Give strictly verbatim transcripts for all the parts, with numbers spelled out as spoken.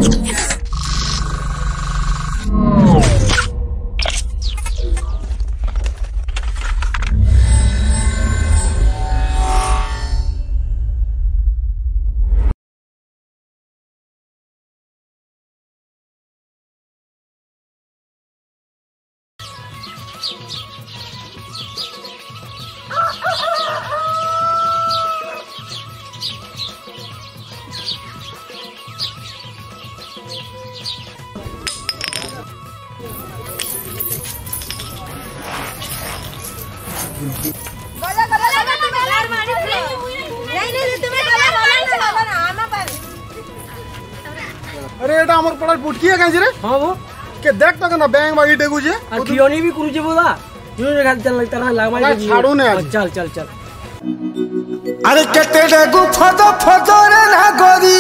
अरे एटा हमर पड़ा पुटकी है काहे रे? हां वो के देख त कना बैंक बागी डेगु जे आ कियोनी भी कुरुजे बोला यूने खाली चल लगता रहा लागमा जे छाड़ू ने आज चल चल चल। अरे केते डेगु फदो फदो रे ना गोरी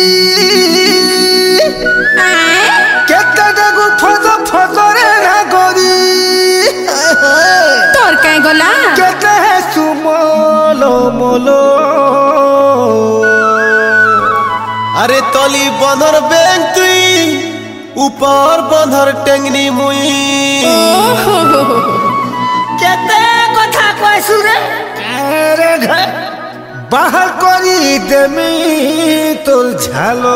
केते डेगु फदो फदो रे ना गोरी तोर काहे गोला केते है सुमोलो मोलो अरे तली बंधर बैंक तुई ऊपर बंधर टेंगनी मुई केते कथा कहसु रे अरे बाहर करी देमी तोर झालो